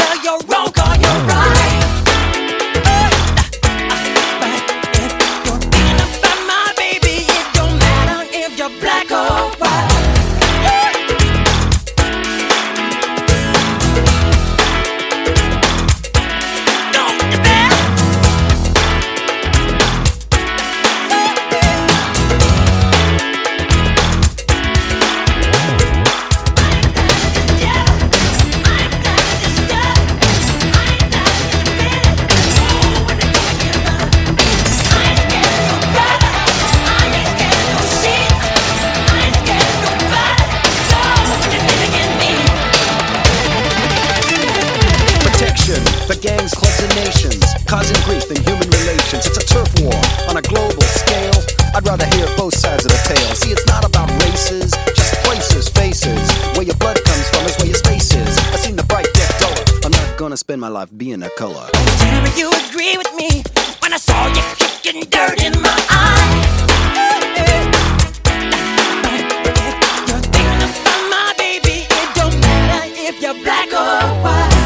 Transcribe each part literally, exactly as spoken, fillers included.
Spend my life being a color. Tell me you agree with me when I saw you kicking dirt in my eye. If you're thinking about my baby, it don't matter if you're black or white.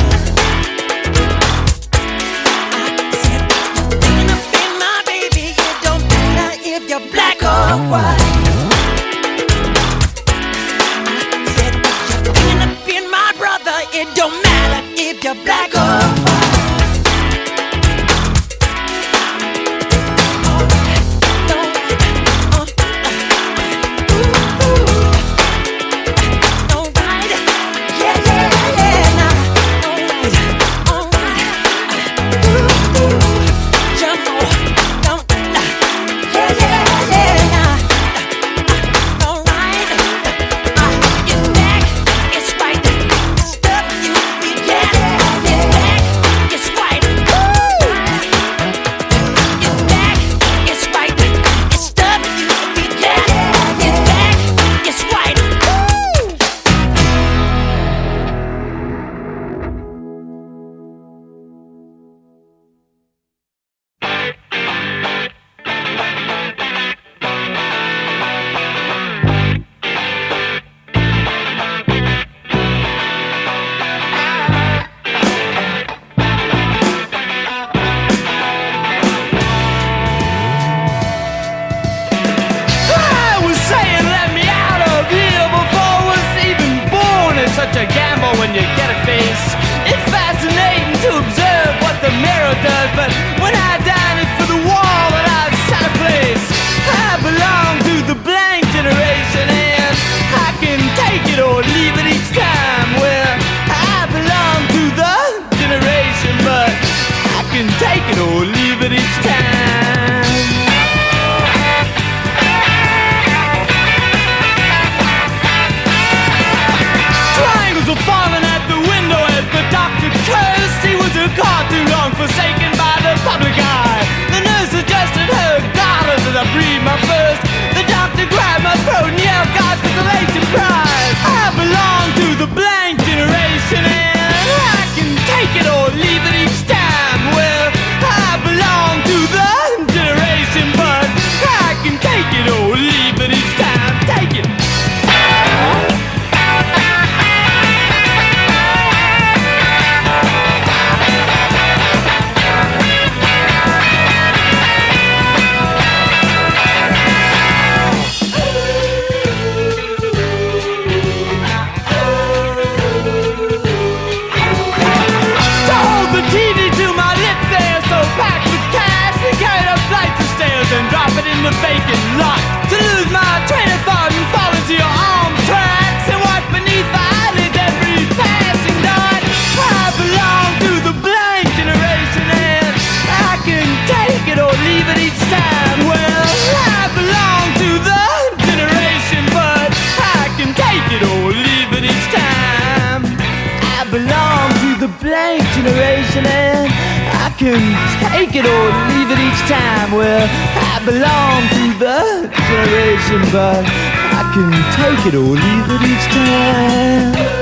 I said you're thinking about my baby, it don't matter if you're black or white. I said you're thinking about my brother, it don't matter if you're black or white. generation, and I can take it or leave it each time. Well, I belong to the generation, but I can take it or leave it each time.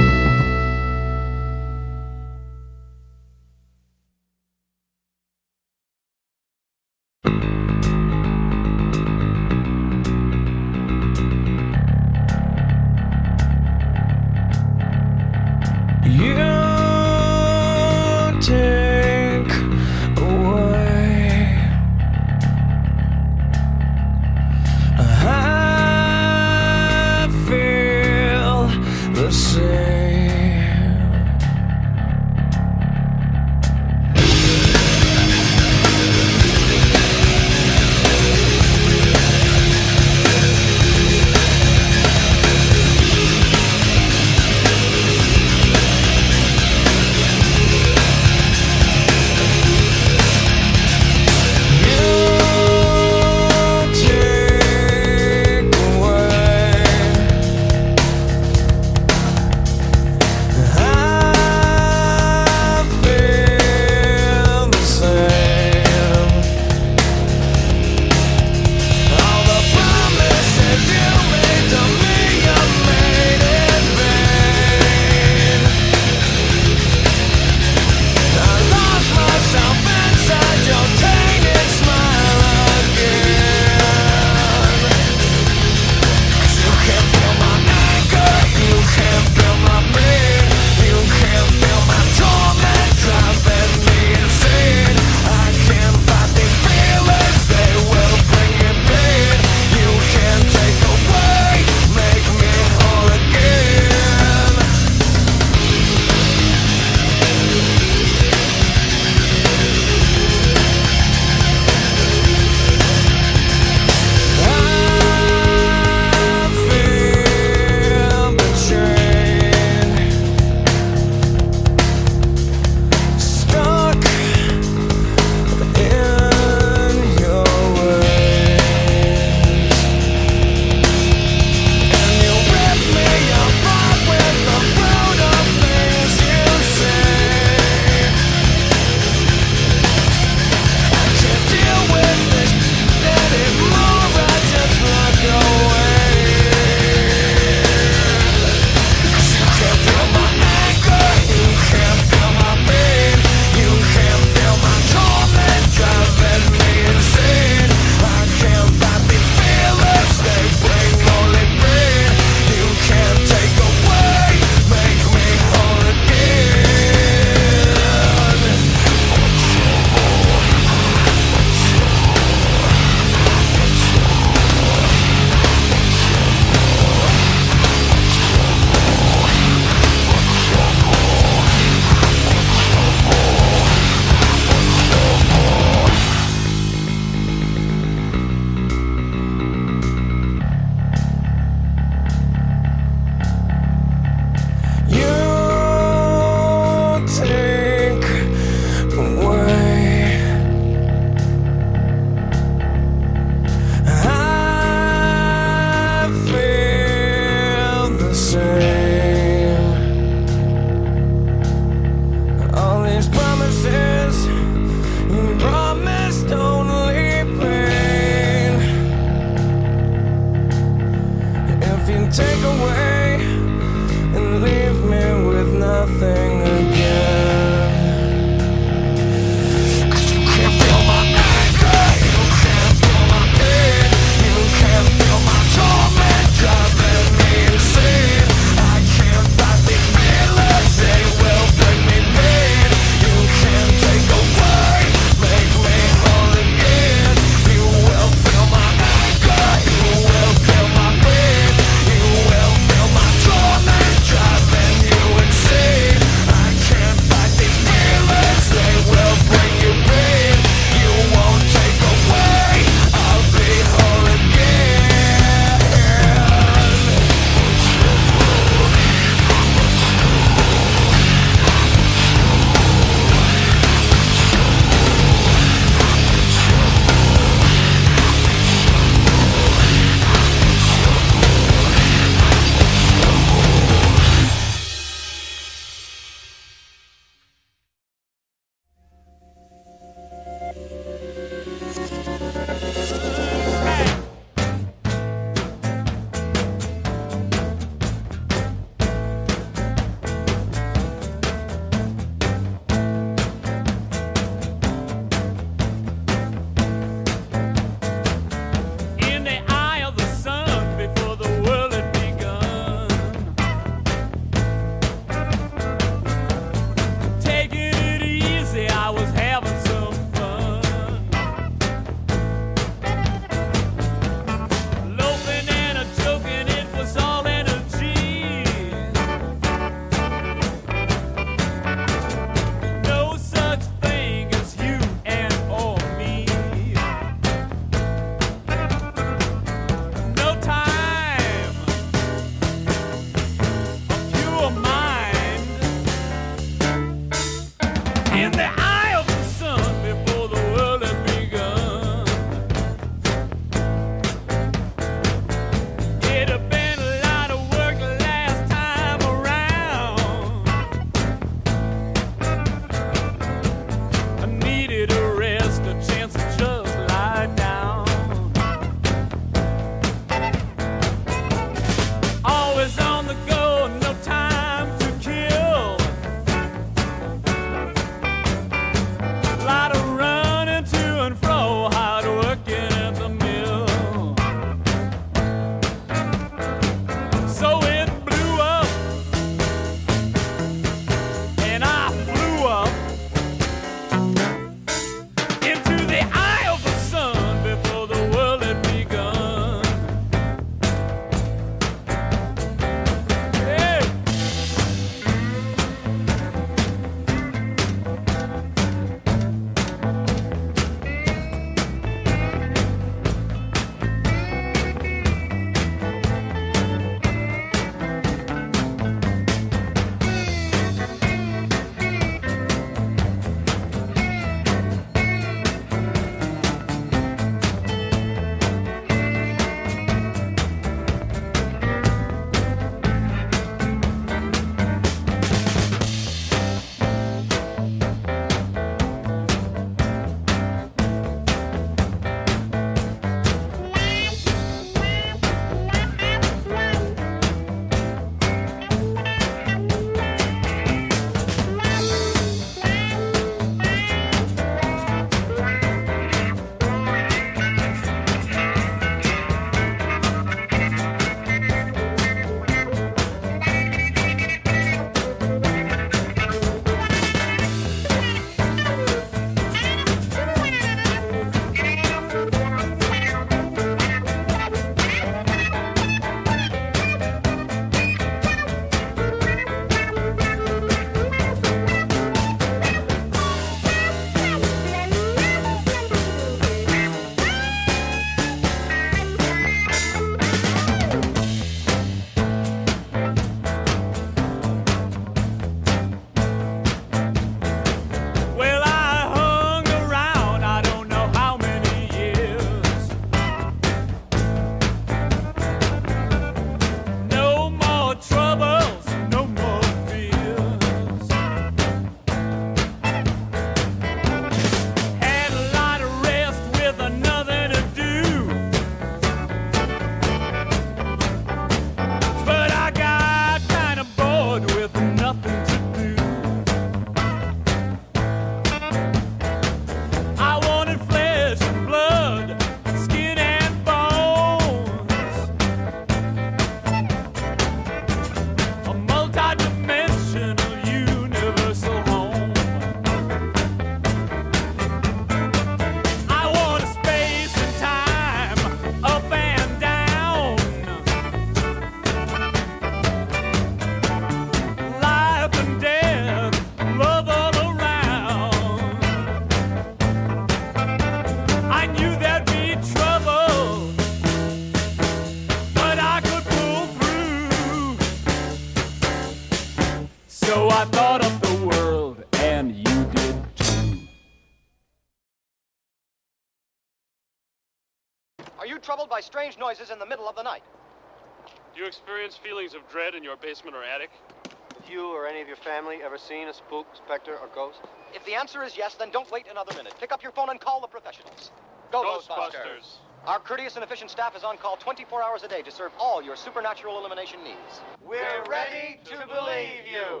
troubled by strange noises in the middle of the night. Do you experience feelings of dread in your basement or attic? Have you or any of your family ever seen a spook, specter, or ghost? If the answer is yes, then don't wait another minute. Pick up your phone and call the professionals. Go, Ghostbusters. Ghostbusters. Our courteous and efficient staff is on call twenty-four hours a day to serve all your supernatural elimination needs. We're ready to believe you.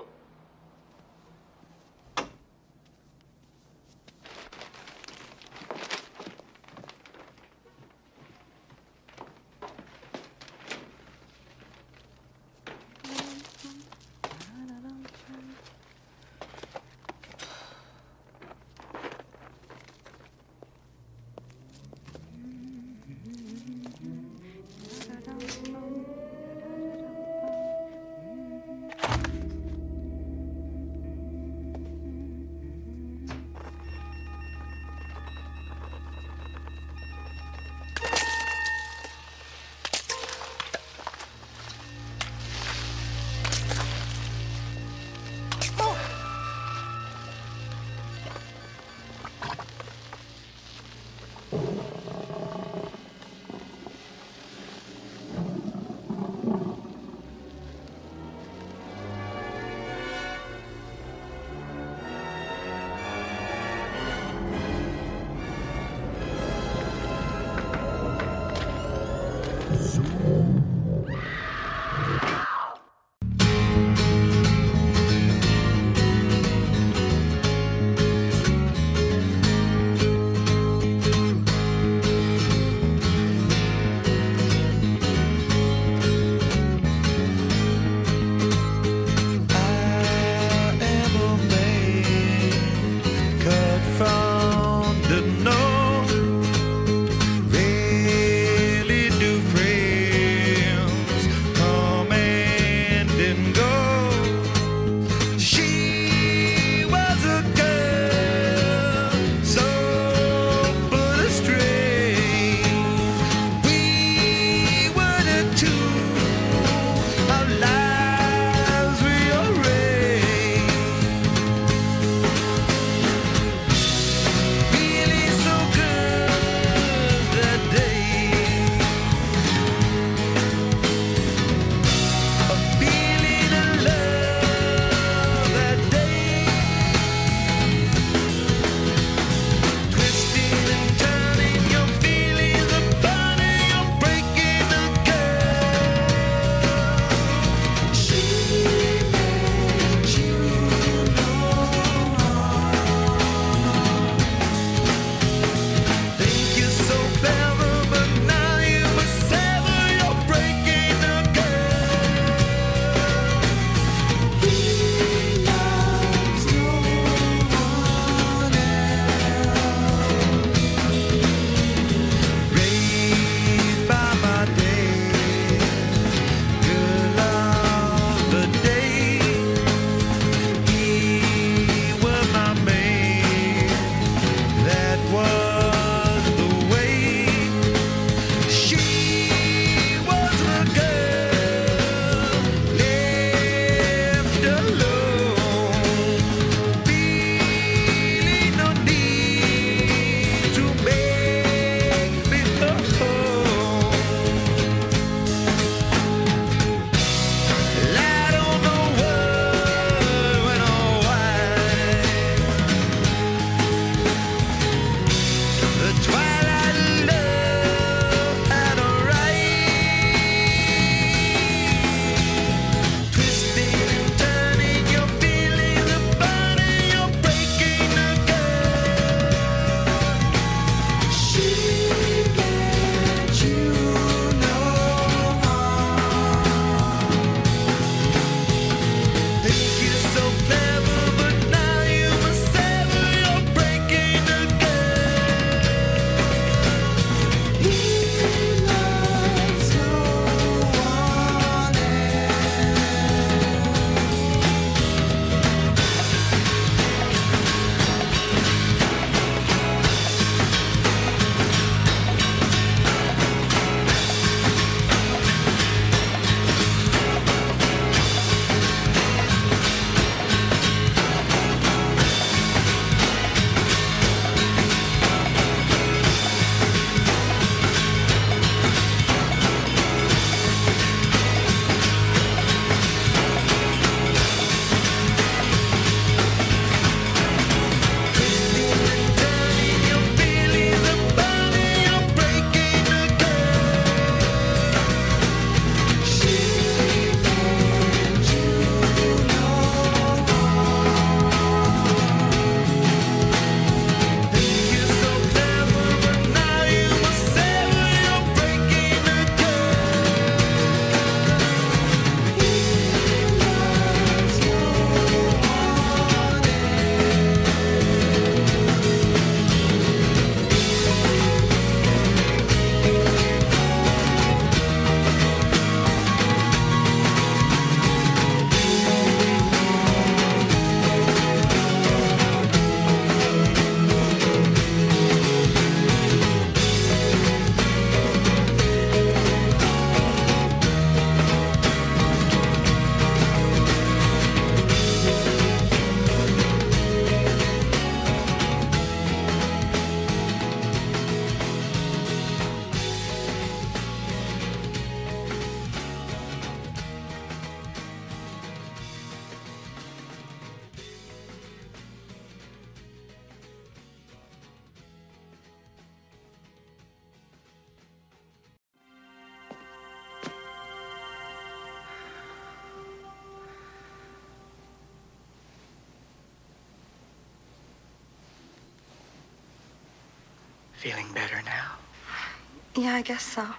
Feeling better now? Yeah, I guess so.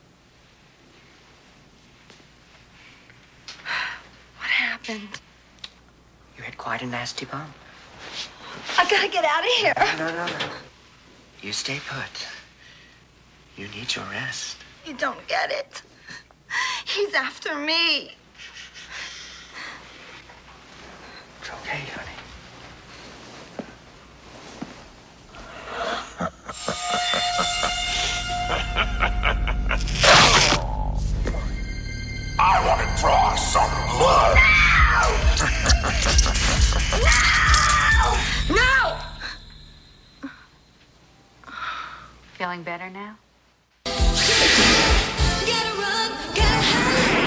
What happened? You had quite a nasty bump. I gotta get out of here. No, no, no. You stay put. You need your rest. You don't get it. He's after me. It's okay, honey. I want to draw some blood. No! No! Feeling better now? Gotta run, gotta hide.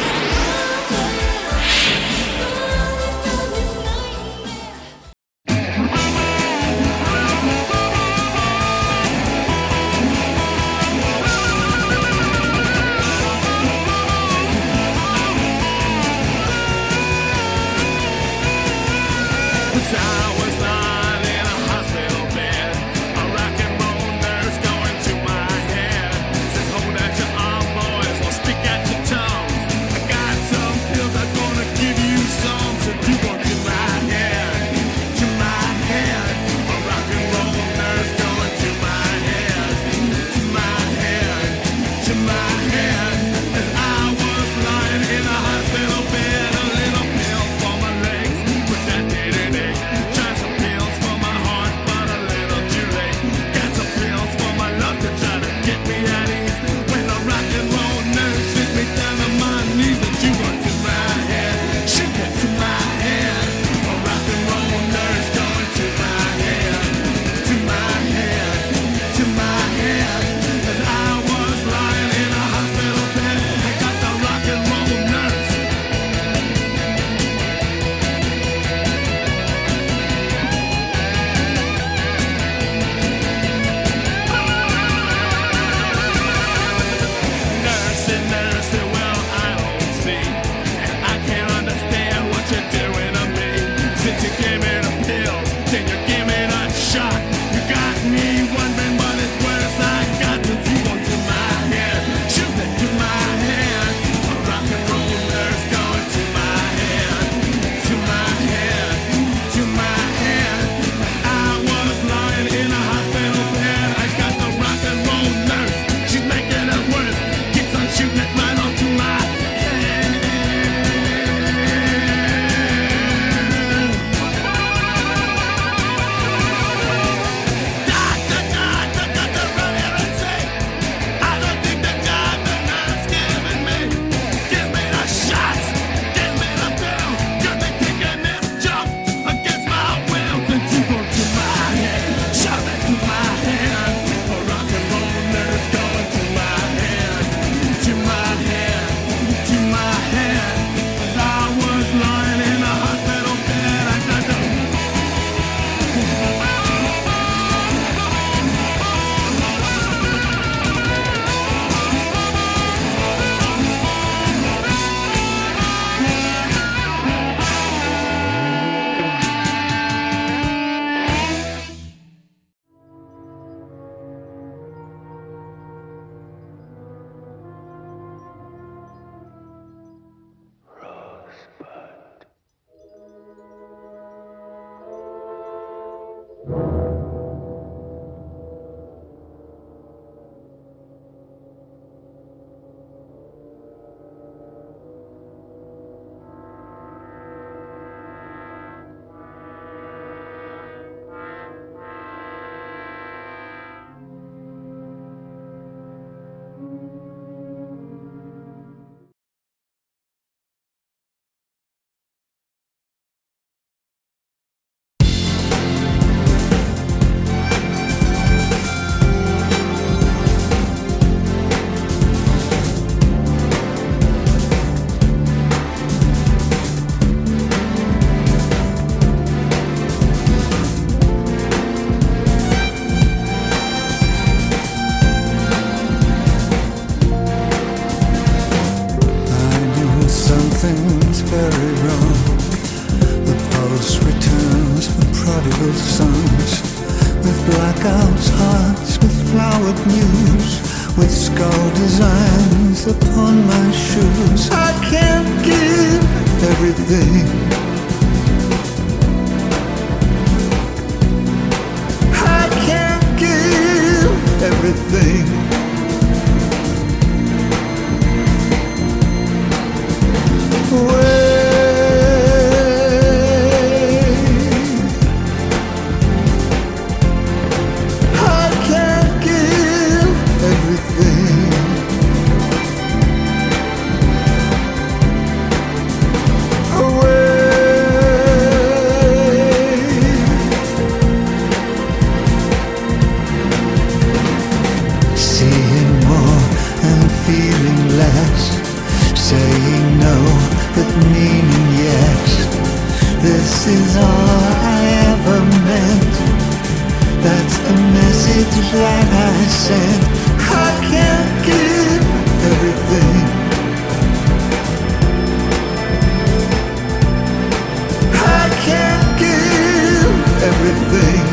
something's very wrong. The pulse returns for prodigal sons, with blackouts, hearts with flowered news with skull designs upon my shoes. I can't give everything. I can't give everything. Saying no, but meaning yes. This is all I ever meant. That's the message that I sent. I can't give everything. I can't give everything.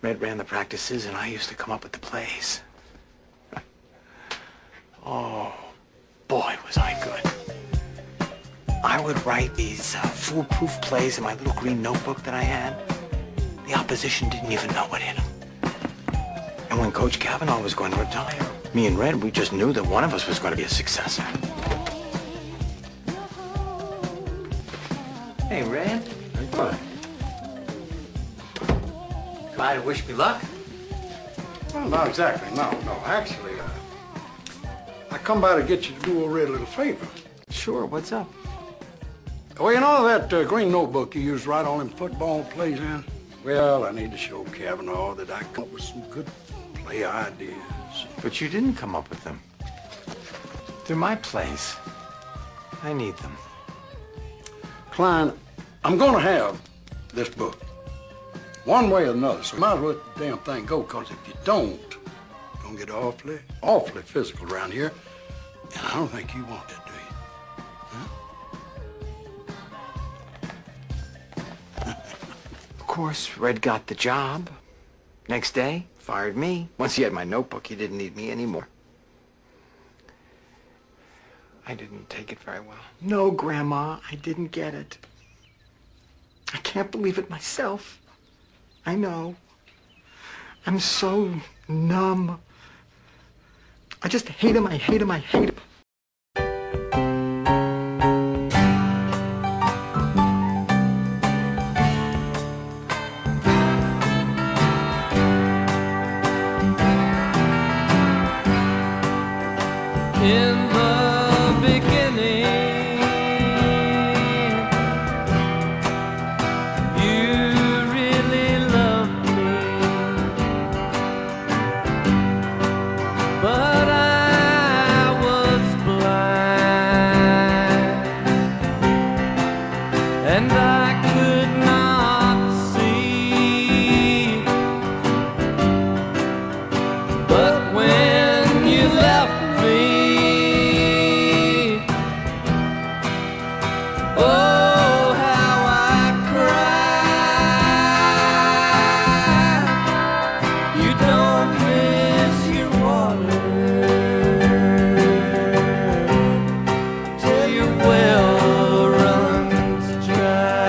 Red ran the practices, and I used to come up with the plays. Oh, boy, was I good. I would write these uh, foolproof plays in my little green notebook that I had. The opposition didn't even know what hit them. And when Coach Kavanaugh was going to retire, me and Red, we just knew that one of us was going to be a successor. Hey, Red. What? Try to wish me luck? Well, not exactly, no, no. Actually, uh, I come by to get you to do a Red a little favor. Sure, what's up? Well, you know that uh, green notebook you used to write all them football plays in? Well, I need to show Kavanaugh that I come up with some good play ideas. But you didn't come up with them. They're my plays. I need them. Klein, I'm gonna have this book. One way or another, so you might as well let the damn thing go, because if you don't, it's gonna get awfully, awfully physical around here. And I don't think you want that, do you? Huh? Of course, Red got the job. Next day, fired me. Once he had my notebook, he didn't need me anymore. I didn't take it very well. No, Grandma, I didn't get it. I can't believe it myself. I know. I'm so numb. I just hate him, I hate him, I hate him. In the beginning, you really loved me, but I was blind, and I could not see. But when you left me, oh, how I cried. You don't miss your water till your well runs dry.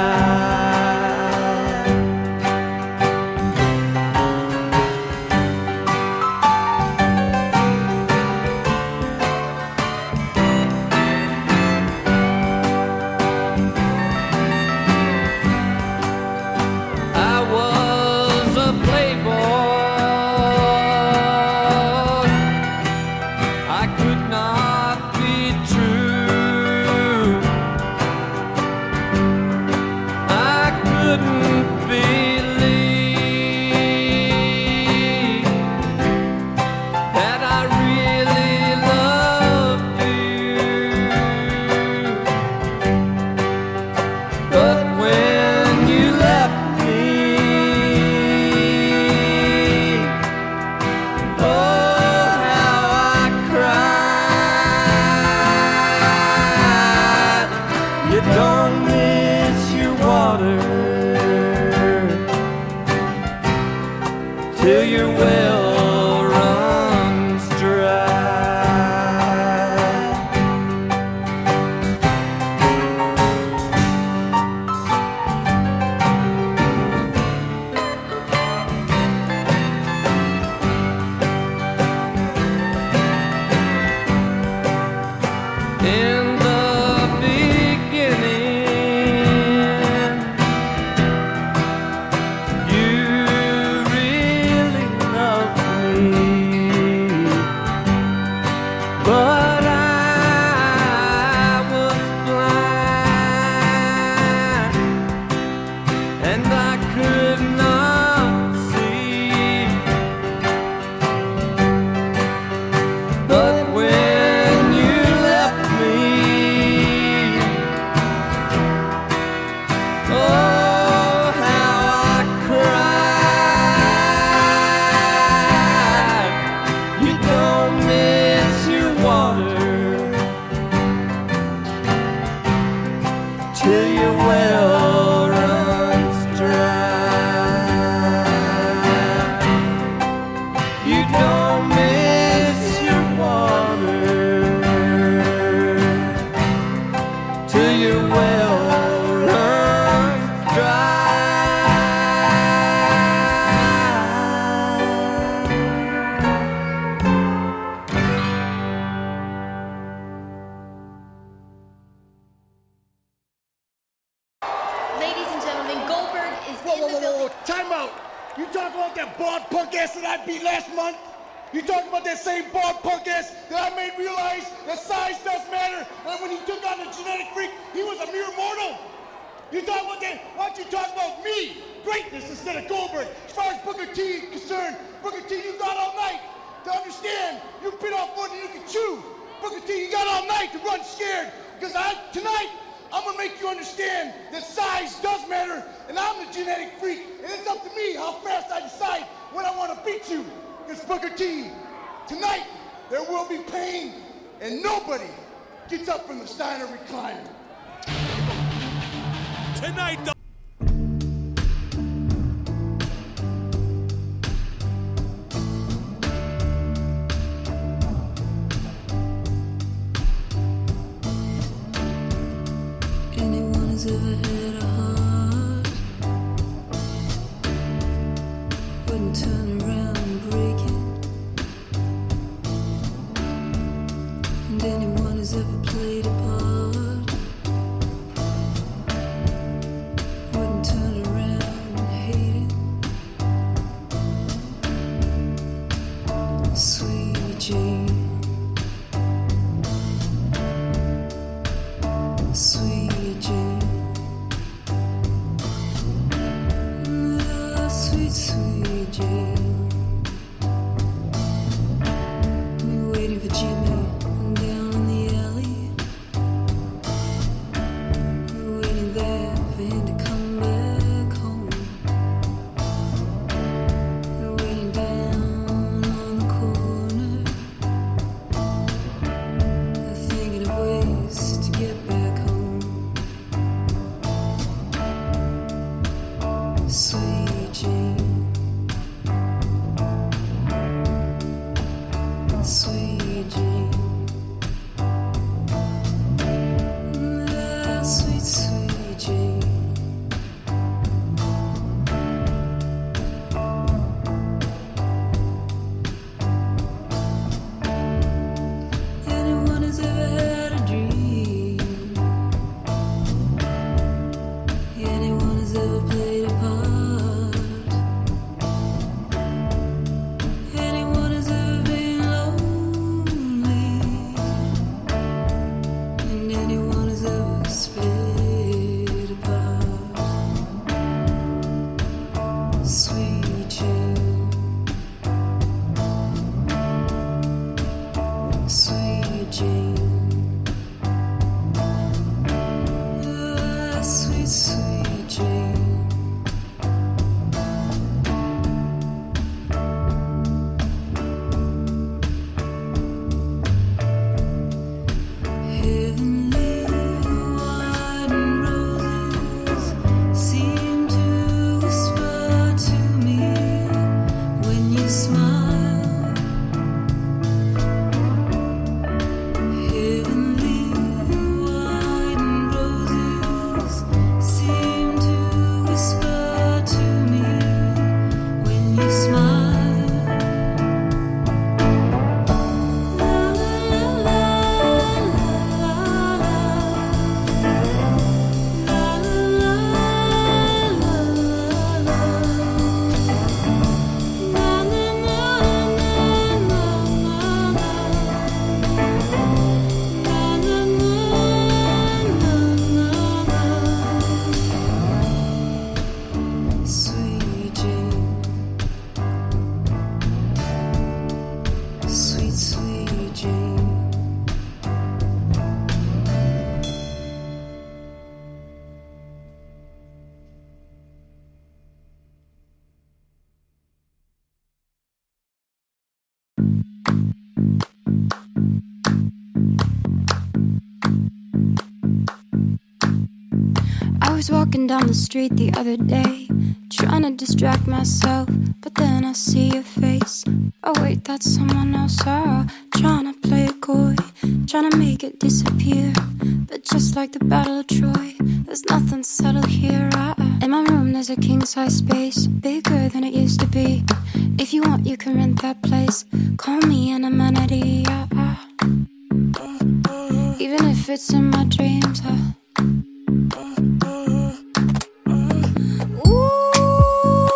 I was a playboy. I could not be true. I couldn't believe that I really loved you. But when you left me, oh, how I cried. You don't miss your water till your well runs dry. In the beginning, you really loved me. time out. You talk about that bald punk ass that I beat last month? You talking about that same bald punk ass that I made realize that size does matter, and when he took on the genetic freak, he was a mere mortal? You talking about that? Why don't you talk about me? Greatness instead of Goldberg. As far as Booker T is concerned, Booker T, you got all night to understand you bit off more than you can chew. Booker T, you got all night to run scared, because I, tonight, I'm gonna make you understand that size does matter, and I'm the genetic freak, and it's up to me how fast I decide when I want to beat you. Because Booker T, tonight there will be pain, and nobody gets up from the Steiner recliner. Tonight, the anyone who's ever had a heart wouldn't turn around and break it. And anyone who's ever played a part wouldn't turn around and hate it. Sweet Jane, sweet Jane, oh, sweet, sweet Jane. You're waiting for Jimmy down in the alley. You're waiting there for him to come back home. You're waiting down on the corner. You're thinking of ways to get back home. Sweet Jane, sweet Jane, ah, sweet, sweet Jane. Anyone who's ever had a dream, anyone who's ever played a part, anyone who's ever been lonely, and anyone who's ever split apart. Sweet Jane, sweet Jane, ah, sweet, sweet Jane. Heavenly white roses seem to whisper to me when you smile. Heavenly white roses seem to whisper to me when you smile. La la la Sweet Jane, sweet, sweet Jane. I was walking down the street the other day, trying to distract myself, but then I see your face. Oh wait, that's someone else. Oh, trying to play it coy, trying to make it disappear. But just like the Battle of Troy, there's nothing settled here. I, in my room there's a king-size space, bigger than it used to be. If you want, you can rent that place. Call me an amenity. I, I, even if it's in my dreams. I, Ooh,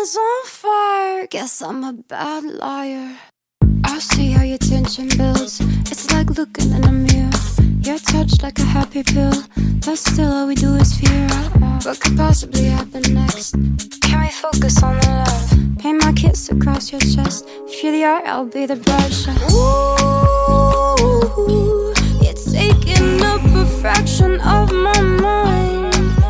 feelings on fire. Guess I'm a bad liar. I see how your tension builds. It's like looking in a mirror. You're touched like a happy pill, but still all we do is fear. What could possibly happen next? Can we focus on the love? Paint my kiss across your chest. If you're the art, I'll be the brush. Ooh, you're taking up a fraction of my mind.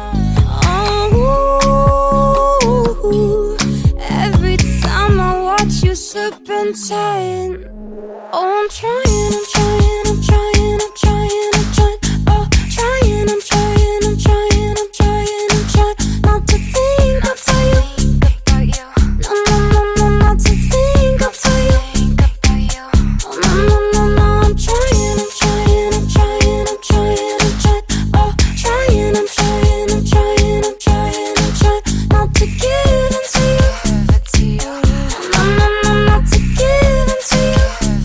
Oh, every time I watch you serpentine. Oh, I'm trying, I'm trying, I'm trying, I'm trying, I'm trying. Oh, trying, I'm trying, I'm trying, I'm trying, I'm trying. Not to think about you, about you. No, no, no, no, not to think about you, about you. Oh, no, no, no, no, I'm trying, I'm trying, I'm trying, I'm trying, I'm trying. Oh, trying, I'm trying, I'm trying, I'm trying, I'm trying. Not to give into you, to you. No, no, no, not to give into you.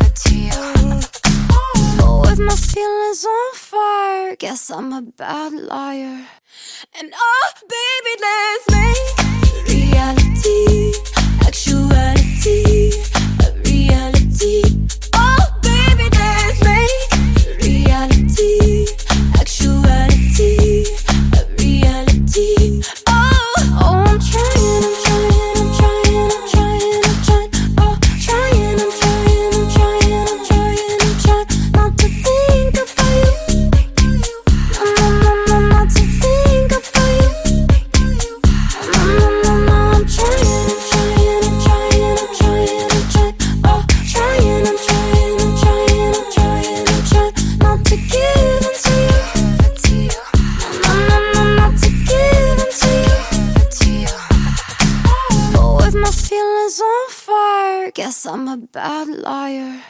My feelings on fire. Guess I'm a bad liar. And oh, baby, let's make reality, actuality, a reality. Oh, baby, let's make reality, actuality, a reality. Oh, oh, I'm trying, I'm trying, I'm trying, I'm trying, I'm trying. Oh, trying, I'm trying, I'm trying, I'm trying, I'm trying. Not to think about you. No, no, no, no, not to think about you. No, no, no, no, I'm trying, I'm trying, I'm trying, I'm trying, I'm trying. Oh, trying, I'm trying, I'm trying, I'm trying, I'm trying. Not to give into you. No, no, no, not to give into you. But with my feelings on fire, guess I'm a bad liar.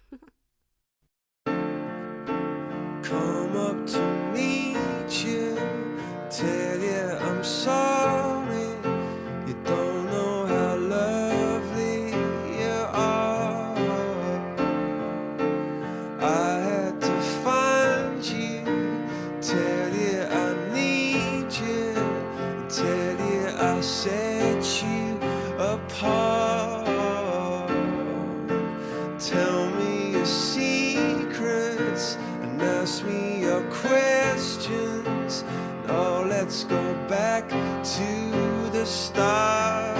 Come up to meet you, tell you I'm sorry. You don't know how lovely you are. I had to find you, tell you I need you, tell you I set you apart. Tell me your secrets and ask me your questions. Now let's go back to the start.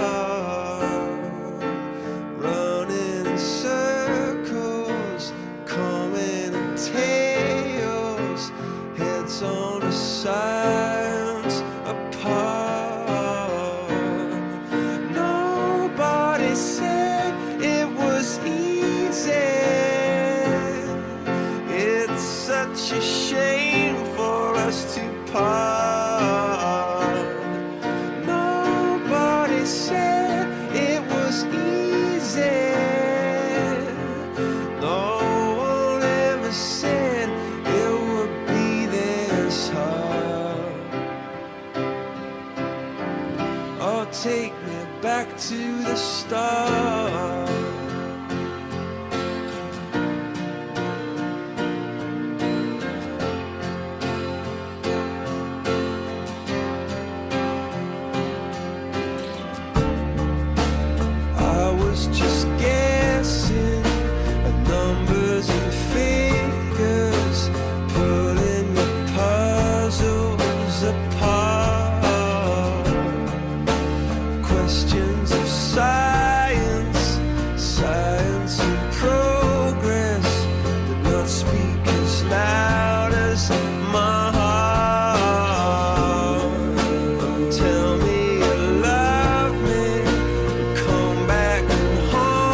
Running in circles, coming in tails, heads on the sides apart. Nobody said it was easy. It's such a shame for us to part. Nobody said it was easy. No one ever said it would be this hard. Oh, take me back to the start. Just guessing at numbers and figures, pulling the puzzles apart. Questions of science, science and progress did not speak as loud as my heart. Tell me you love me, come back and haunt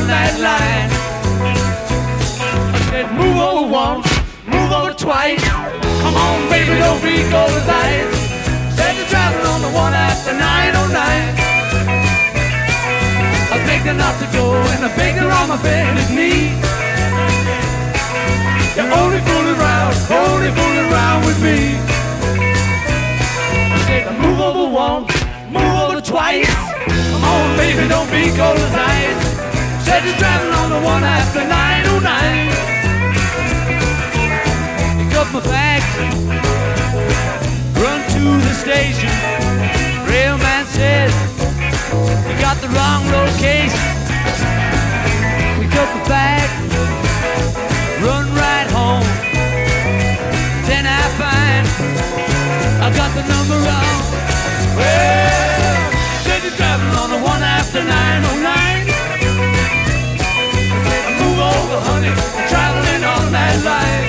that line. I said, move over once, move over twice. Come on, baby, don't be cold as ice. Said you're traveling on the one after nine oh nine. I begged her not to go, and I begged her on my bended knee. You're only fooling around, only fooling around with me. I said, move over once, move over twice. Come on, baby, don't be cold as ice. Said you're traveling on the one after nine oh nine. Pick up my bags, run to the station. Railman says you got the wrong location. Pick up my bag, run right home. Then I find I got the number wrong. Well, said you're traveling on the one after nine oh nine. Move over, honey, I'm traveling on that line.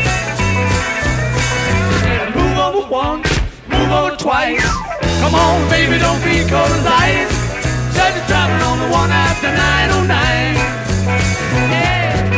Move over once, move over twice. Come on, baby, don't be cold as ice. Said you're traveling on the one after nine oh nine. Yeah.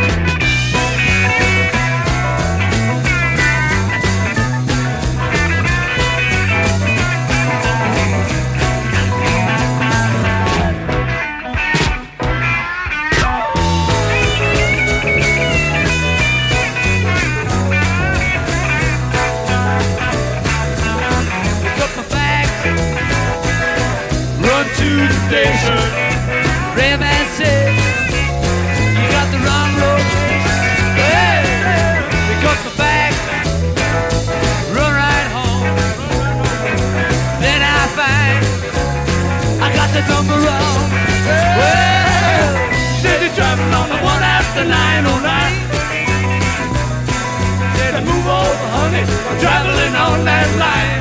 Station. Railman said you got the wrong road. Hey, pick up my bag, run right home. Then I find I got the number wrong. Well, said you're driving on the one after nine oh nine. Said move over, honey, I'm traveling on that line.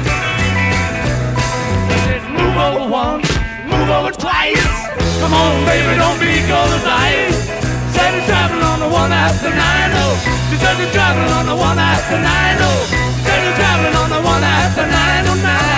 I said move over once, move over twice. Come on, baby, don't be cold as ice. Said you're traveling on the one after nine oh. She said you're traveling on the one after nine oh. Said you're traveling on the one after nine oh nine.